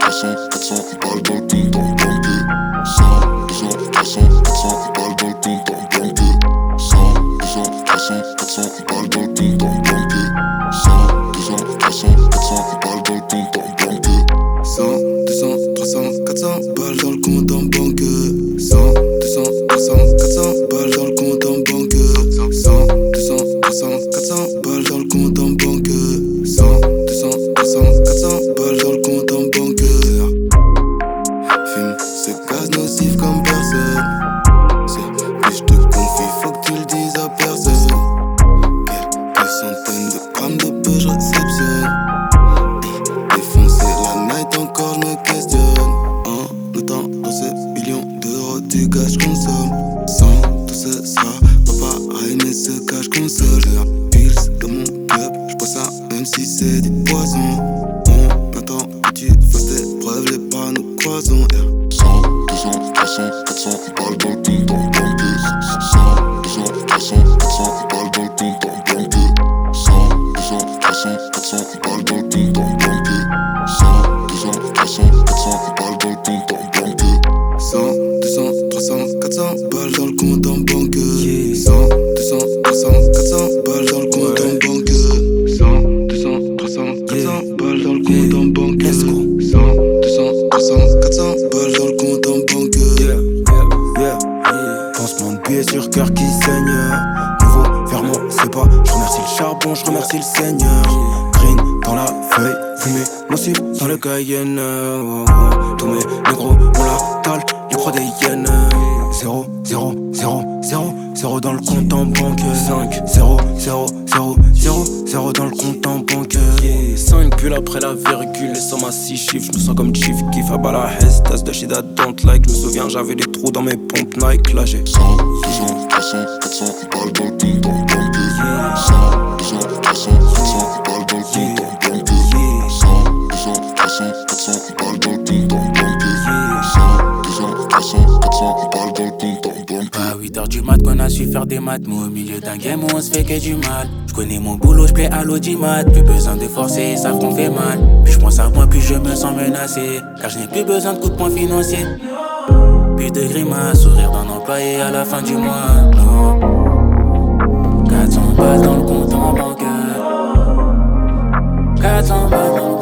balles dans le compte en banque. 100, 200, 300, 400 balles dans le compte en banque. 100, 200, 300, 400 balles dans le compte en banque. 100, 200, 300, 400 balles dans le compte en banque. 100, 200, 300, 400 balles dans le compte en banque. 100, 200, 300, 400 balles dans le compte en banque. 100, 200, 300, 400 balles dans le compte en banque. 100, 200, 300, 400 balles dans le compte en banque. Fume ce gaz nocif comme personne. Si je te confie, faut que tu le dises à personne. Quelques centaines de grammes de peu je réceptionne. Défoncer la night encore je me questionne. En notant dans ces millions d'euros du gaz je consomme. Sans tout ce sera pas pareil mais ce que je console. J'ai un pills dans mon cup, je bois ça même si c'est du poison. On attend que tu fasses tes preuves, les pas nous croisons. 100, 200, 300, 400 balles dans le compte en banque. 100, 200, 300, 400 balles dans le compte en banque. 100, 200, 300, 400 balles dans le compte en banque. 100, 200, 300, 400 balles dans le compte en banque. 100, 200, 300, 400 balles dans le compte en banque. 100, 200, 300, 400 balles dans le compte en banque. 100, 200, 300, 400 balles dans le compte en banque. 100, 200, 300, 400 balles dans le compte en banque. Pansement de billets sur cœur qui saigne. Nouveau verment, c'est pas. Je remercie le charbon, je remercie le Seigneur. Green dans la feuille, fumée, nocif dans le Cayenne. Tous mes négros, on la cale, les pros des yens. 0, 0, 0, 0, 0 dans le compte en banque. 5, 0, 0, 0, 0, 0 dans le compte en banque. 5 pulls après la virgule, les sommes à 6 chiffres. Je me sens comme Chief Keef à bala Hess, tasse de shit I don't like. Je me souviens, j'avais des trous dans mes pompes Nike. Là j'ai 100, 200, 300, 400 balles dans le compte en banque. 100, 200, 300, 400 balles dans le compte en banque. 100, 200, 300, 400 balles dans le compte en banque. 100, 200, 300, 400 balles dans le compte en banque. À 8h du mat qu'on a su faire des maths. Moi au milieu d'un game où on se fait que du mal. J'connais mon boulot, j'plais à l'audimat. Plus besoin de forcer, ils savent qu'on fait mal. Plus j'pense à moi, plus je me sens menacé. Car je n'ai plus besoin de coups de poing financiers. Plus de grimaces, sourire d'un employé à la fin du mois. Non, 400 balles dans le compte en banque. 400 balles dans le